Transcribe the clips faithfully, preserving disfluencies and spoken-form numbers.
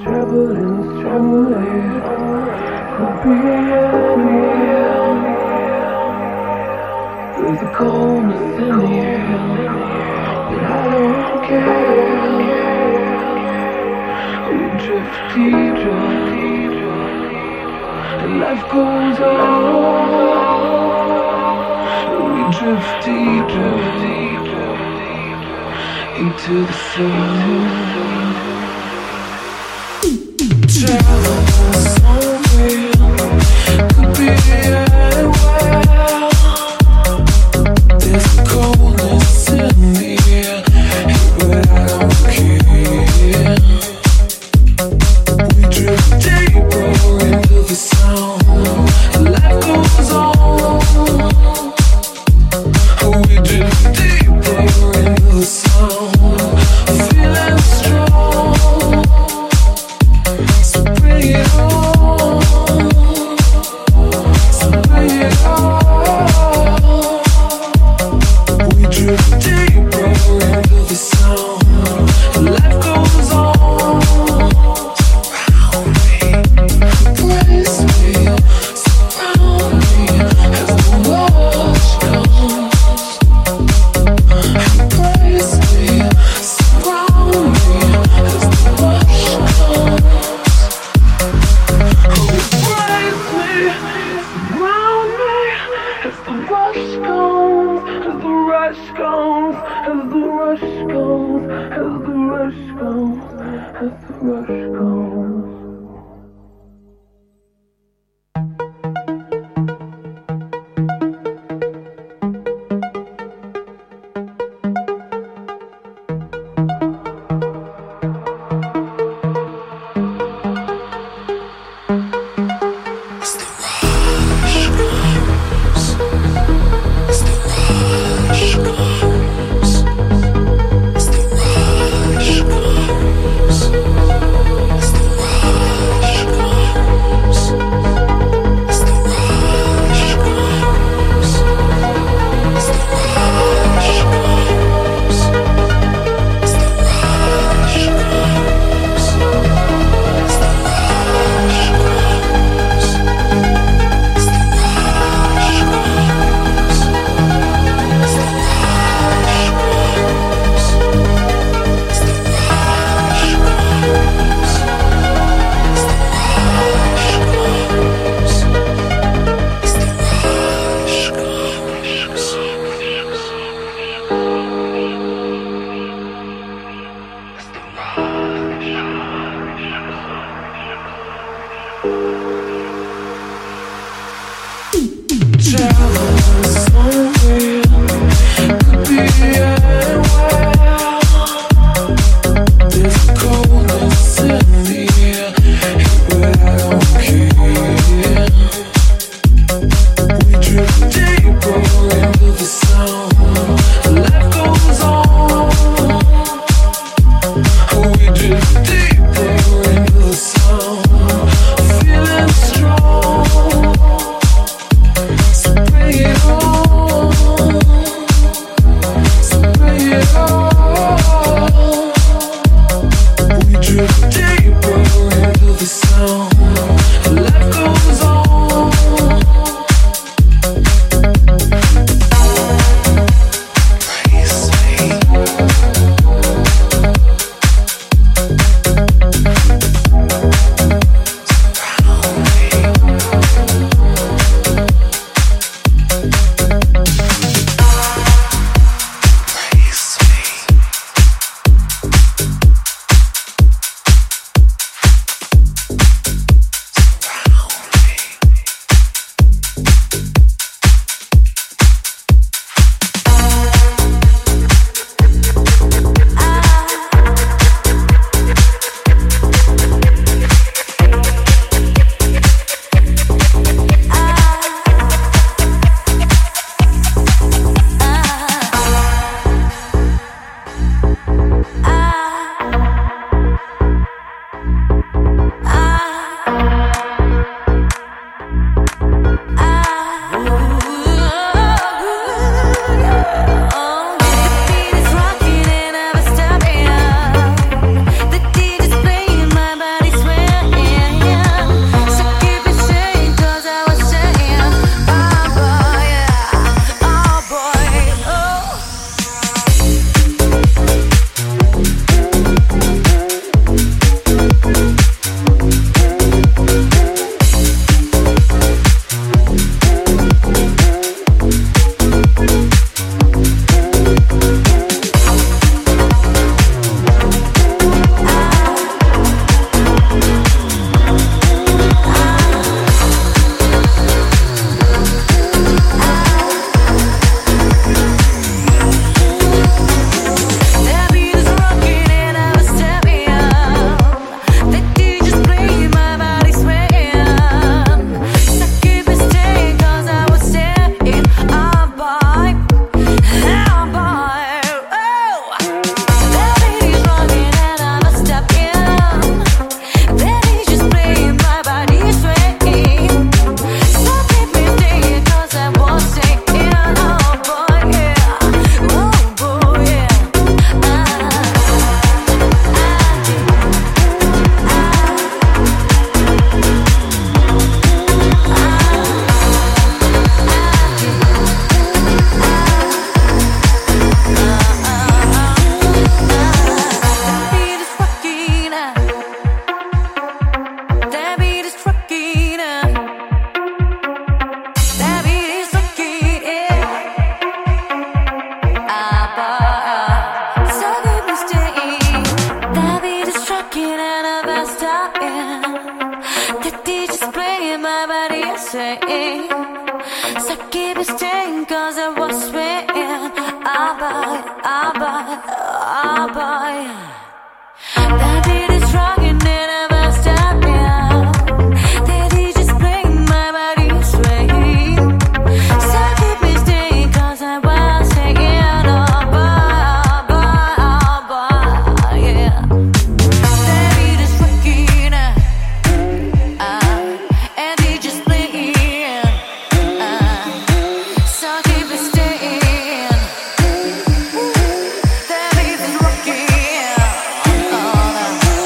traveling strongly could be anywhere. There's a coldness in the air, but I don't care. We drift deeper, and life goes on. We drift deeper, deeper, into the sun. Travel somewhere, could be anywhere. There's a coldness in the air, but I don't care. We drift deeper into the sound. Life goes on. We drift deeper into the sound. Feeling strong. So bring it on. So bring it on. We drift deeper into the sound. Life goes on. Surround me, embrace me, surround me as the rush comes. Embrace me, surround me as the rush comes. Embrace me, surround me as the rush comes, as the rush comes, as the rush comes, as the rush comes, as the rush comes. As the rush comes, as the rush comes, as the rush comes, as the rush comes, as the rush comes, as the rush comes, as the rush comes, as the rush travel somewhere, could be anywhere. There's a coldness in the air, but I don't care. We drift deeper into the sound. Life goes on. We drift deeper into the sound. Feeling strong. So bring stopping. The D J's playing, my body is saying, so keep it staying, cause I was swaying. Ah, boy, ah, boy, ah, boy. The beat is strong and then I must stop you. The D J's playing, my body is swaying, so keep it staying, cause I was saying, oh boy, oh boy, oh boy, yeah. The beat is rocking, uh, and D J's playing, uh, so keep it staying. The beat is rocking, oh no.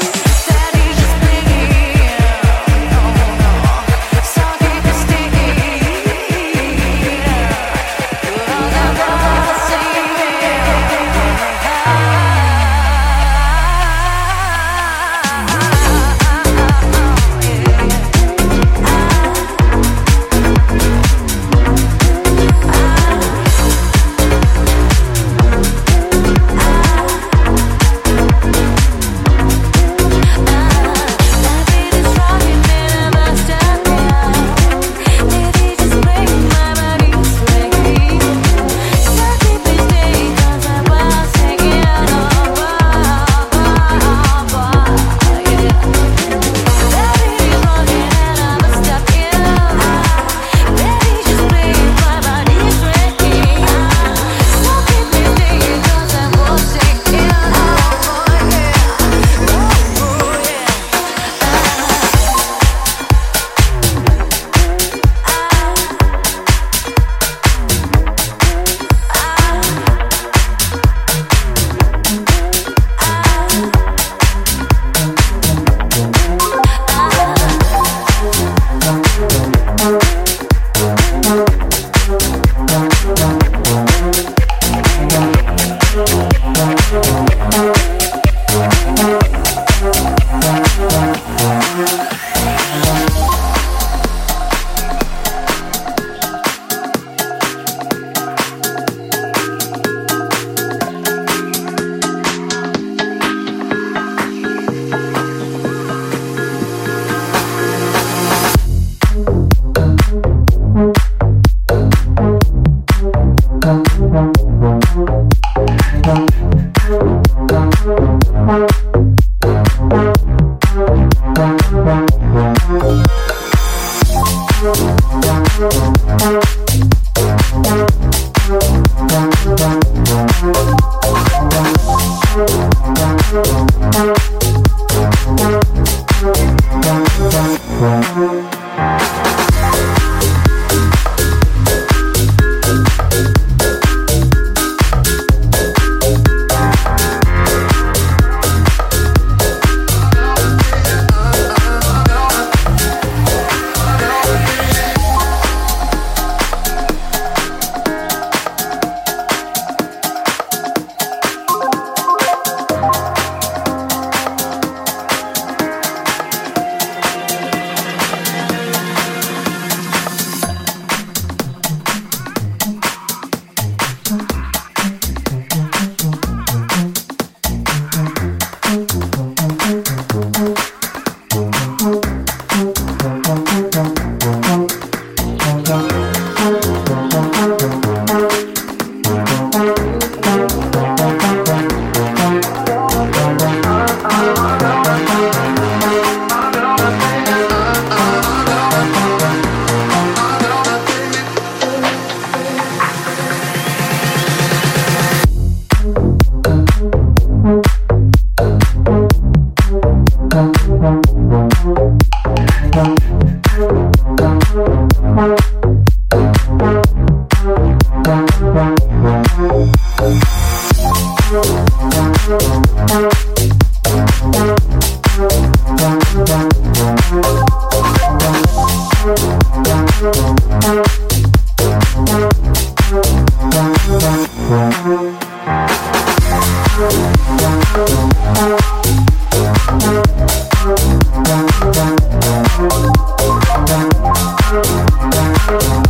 We'll be right back.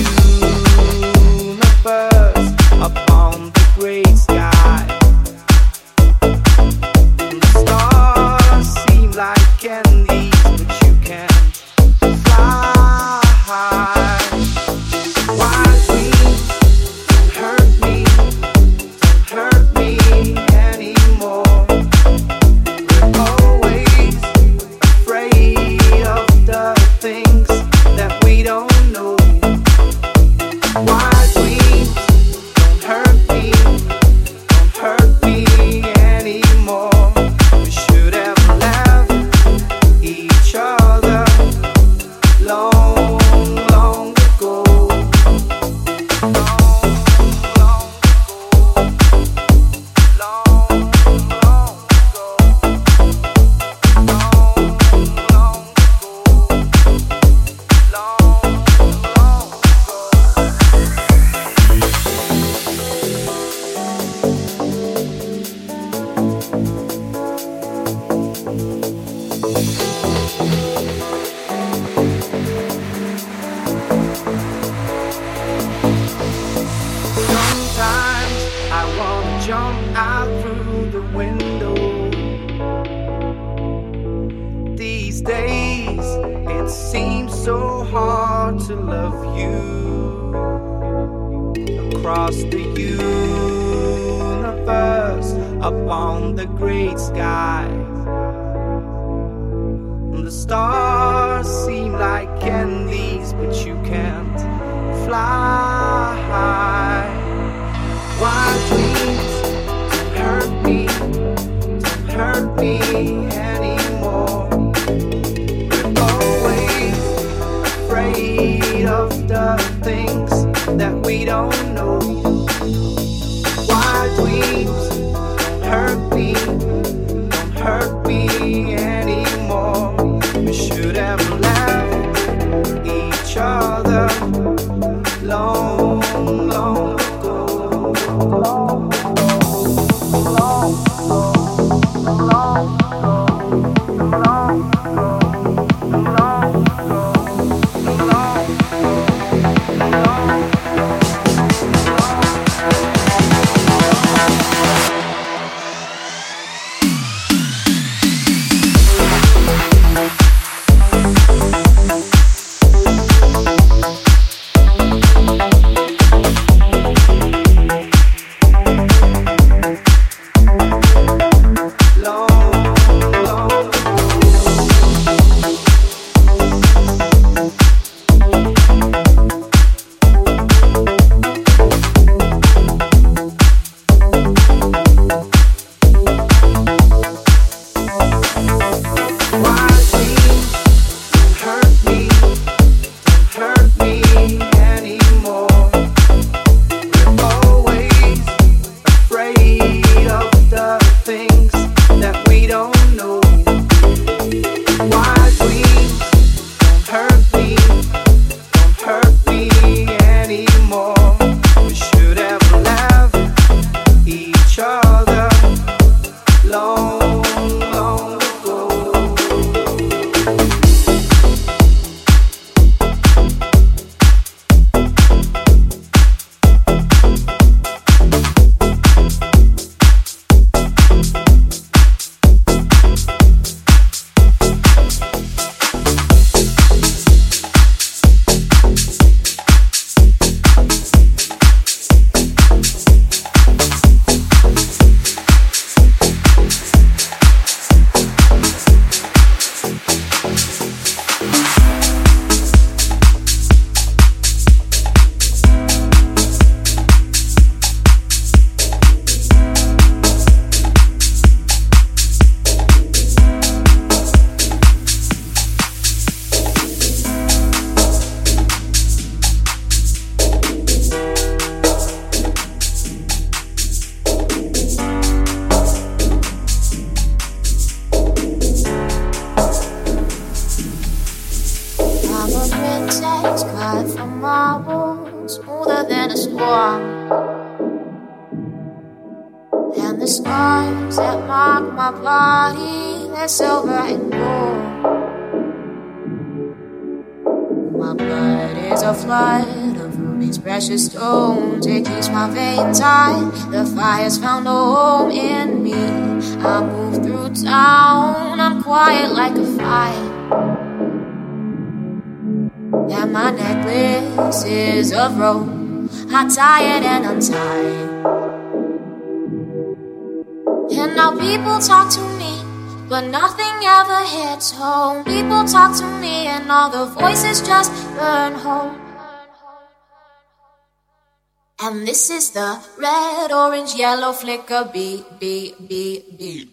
universe upon the great sky. The stars seem like candies, but you can't fly high. Wild dreams don't hurt me, don't hurt me anymore. We're always afraid of the things that we don't know. Wild dreams don't hurt me, don't hurt me anymore. We should have left each other long, long ago. Long, long ago. Long, long ago. Long, long ago. Long, long Sometimes I wanna jump out through the window. These days it seems so hard to love you. Across the universe, upon the great sky, the stars seem like candies, but you can't fly high. Wild dreams don't hurt me, don't hurt me anymore. We're always afraid of the things that we don't know. Wild dreams don't hurt me, don't hurt me anymore. We should have left each other long, long ago. Long, long, long, long, long, And the scars that mark my body, they're silver and gold. My blood is a flood of these precious stones. It keeps my veins tight. The fire's found a home in me. I move through town, I'm quiet like a fire. And my necklace is of rope. I tie it and untie it. And now people talk to me, but nothing ever hits home. People talk to me and all the voices just burn home. And this is the red, orange, yellow flicker beat, beat, beat, beat.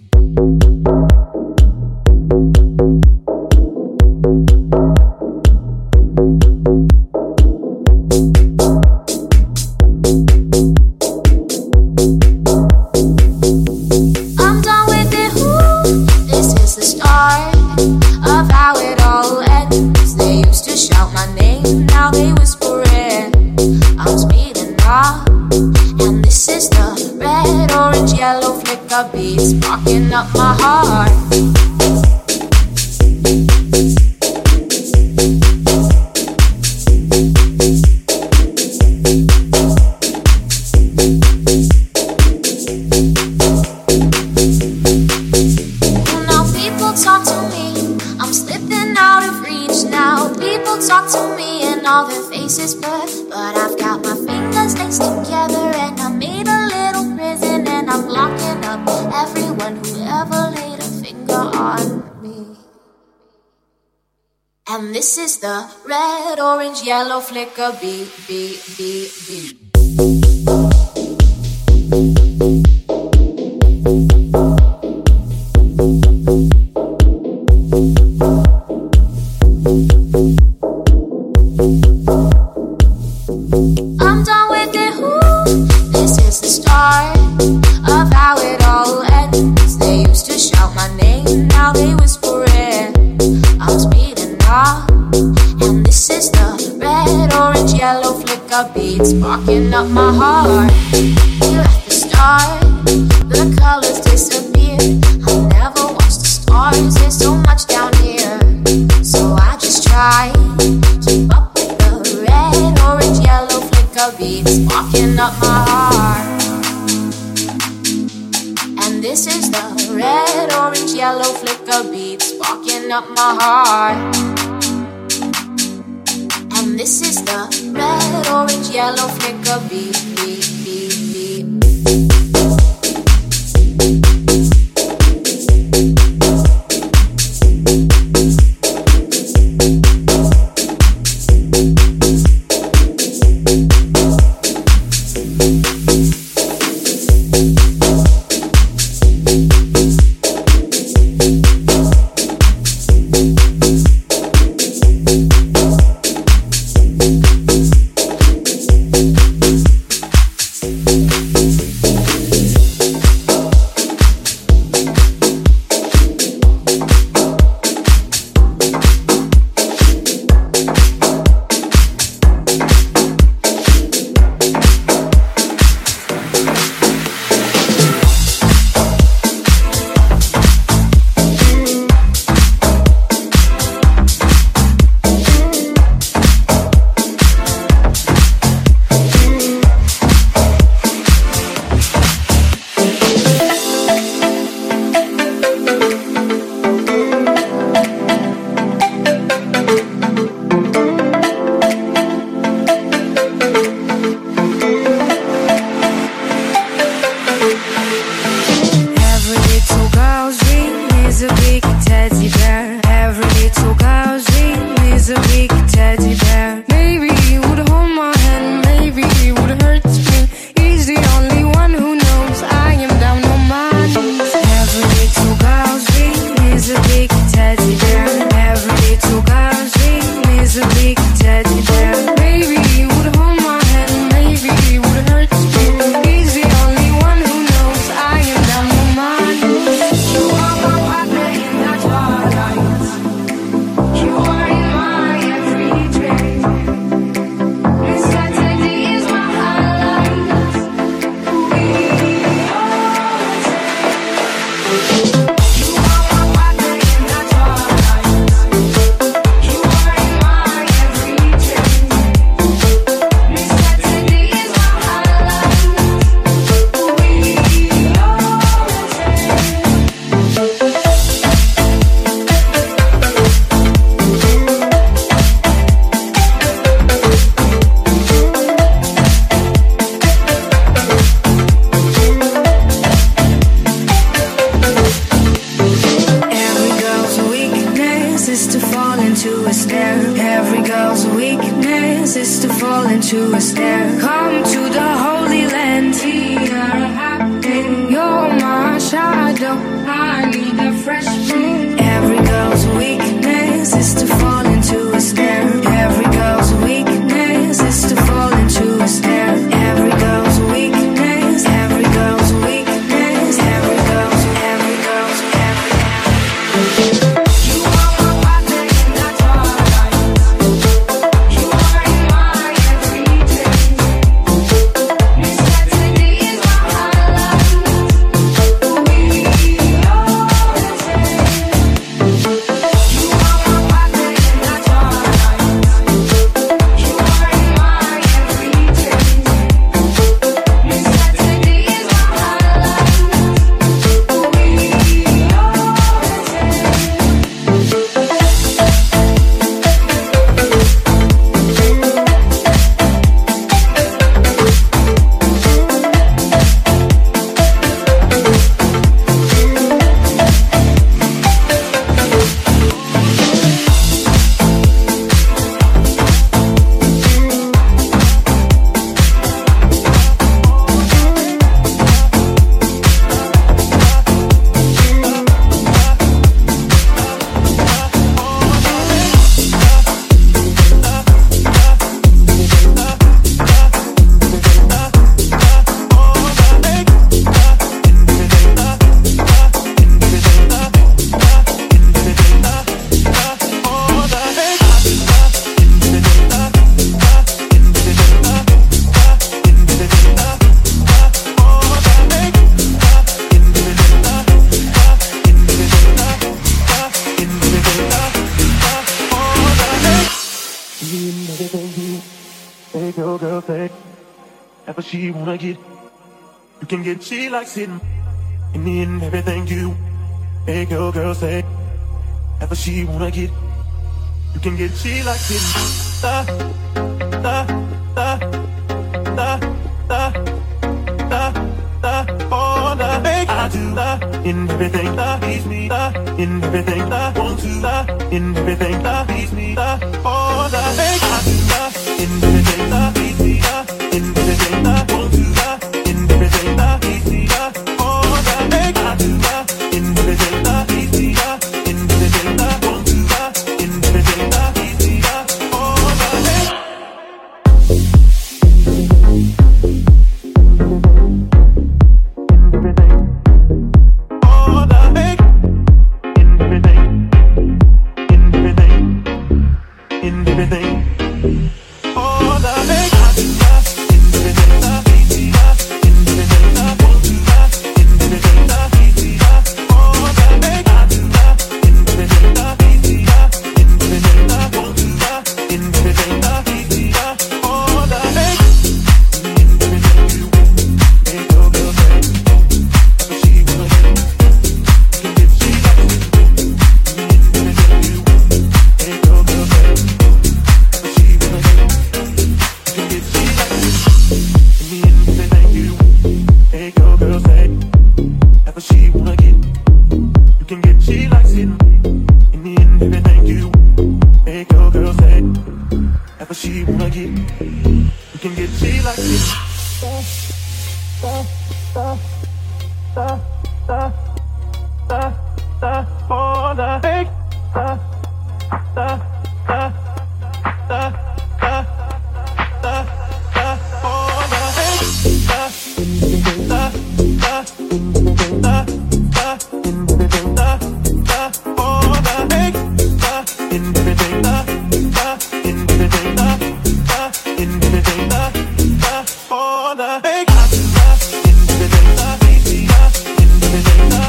Beats sparking up my heart. Now people talk to me, I'm slipping out of reach now. People talk to me and all their faces blur, but I've got my fingers laced together and I made a little prison and I'm locking up everyone who ever laid a finger on me. And this is the red, orange, yellow flicker beat, beat, beat, beat. I'm done with it, who? This is the start of how it all ends. They used to shout my name, now they whisper it. I'm speeding up, and this is the red, orange, yellow flicker beat sparking up my heart. You at the start, the colors disappear. I never watch the stars, there's so much down here. So I just try keep up with the red, orange, yellow flicker beat sparking up my heart. And this is the red, orange, yellow flicker beat sparking up my heart. And this is the red, orange, yellow flicker beat, beat, beat, beat. into a stare. Come to the Holy Land, here happening. You're my shadow, I need a fresh breeze. Every girl's weakness is to fall into a stare. Every girl's weakness is to fall into a stare. Every girl's weakness, every girl's weakness, every girl's, every girl's, every girl's. She wanna get, you can get, she likes it. In the end, everything you make your girl say. Ever she wanna get, you can get, she likes it. Da, da, da, da, da, da, da, all the make I do. Da, in everything that please me. Da, in everything that I want to. Da, in everything that please me. Da, all the make I do. Da, in everything that please me. Da, in everything that I want to. Da, in everything that please me. Da, all the make I do. Da, in everything that please me. Da, in everything that I want to. Da, in everything that please me. Da, all the make. All the make. In everything. In everything. In everything. All the make. All the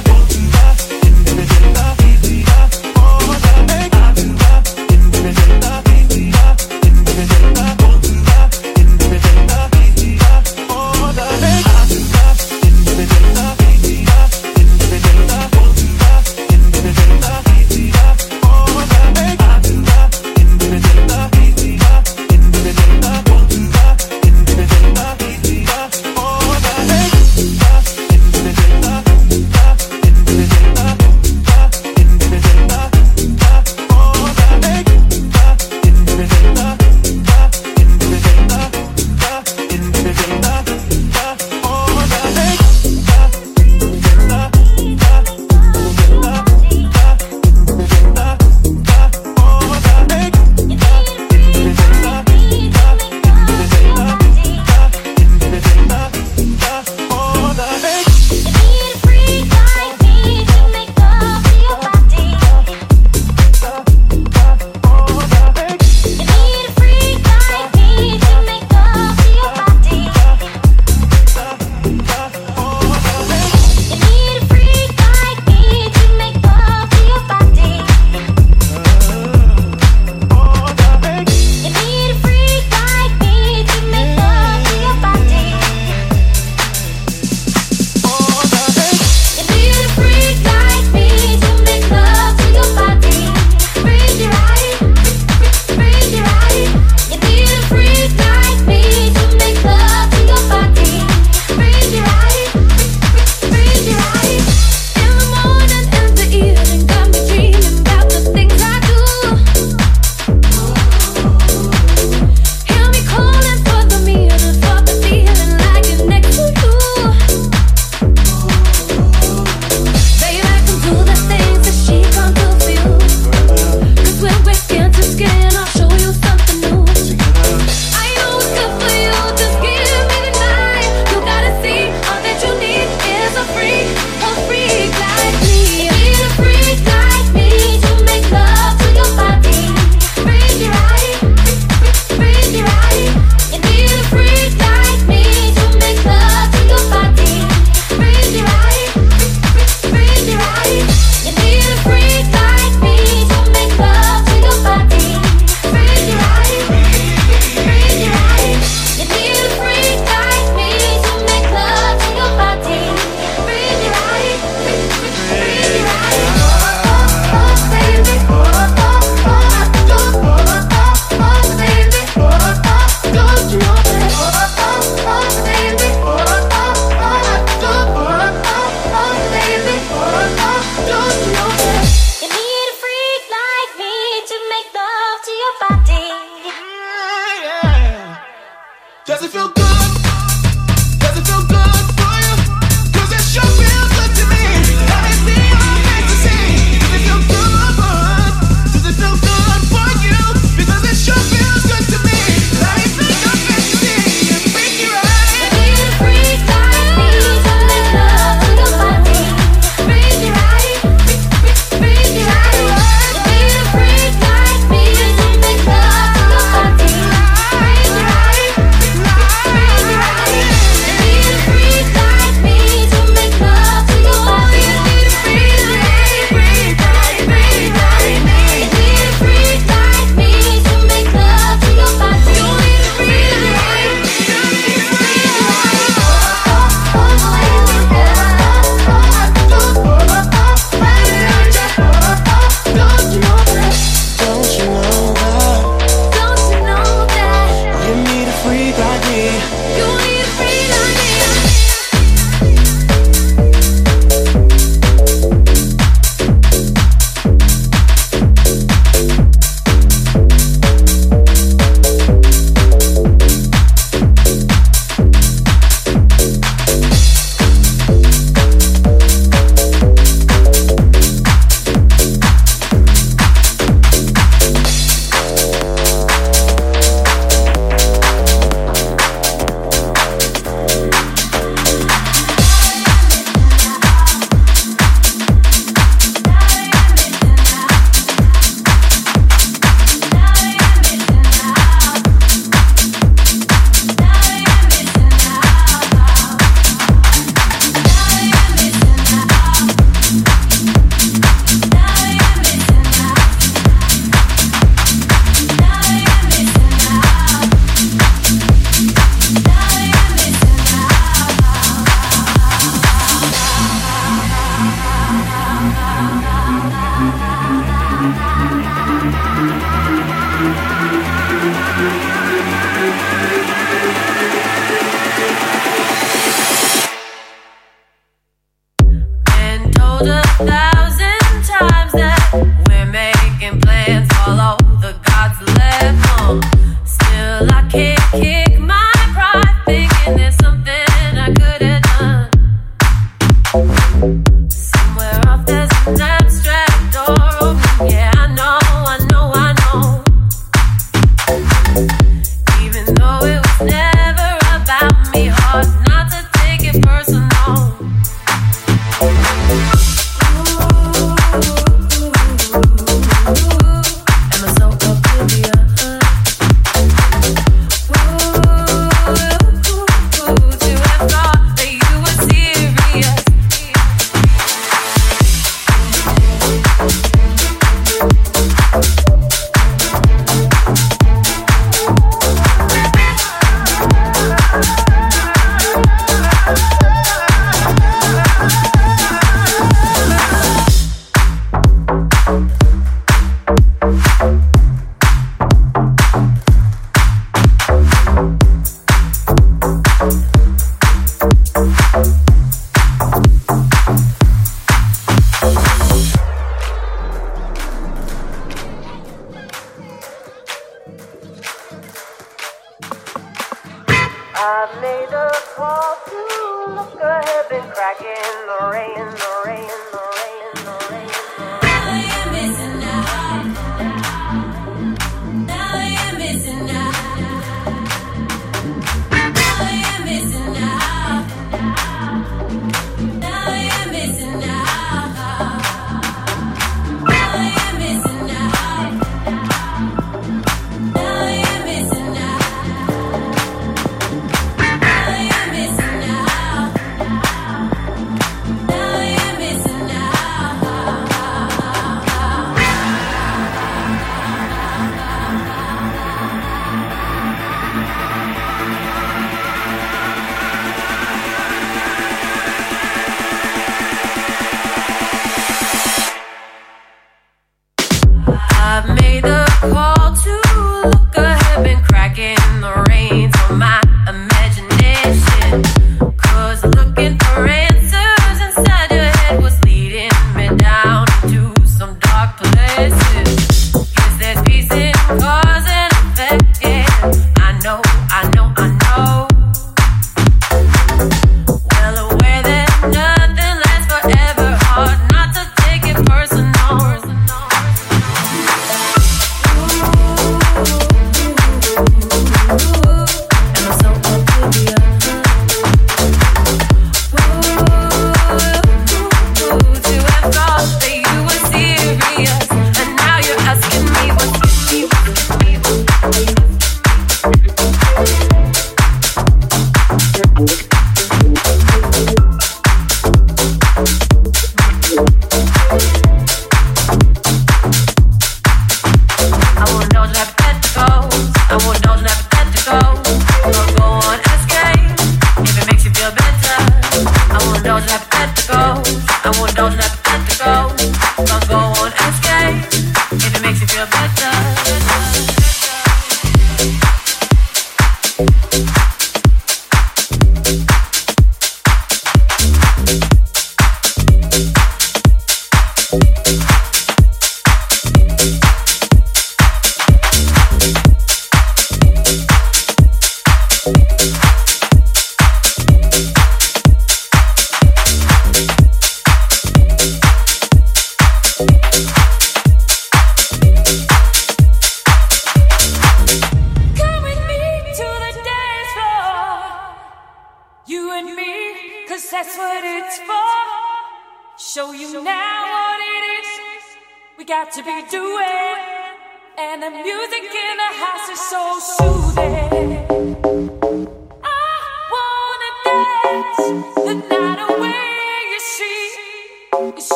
Show you now what it is we got to be doing. And the music in the house is so soothing.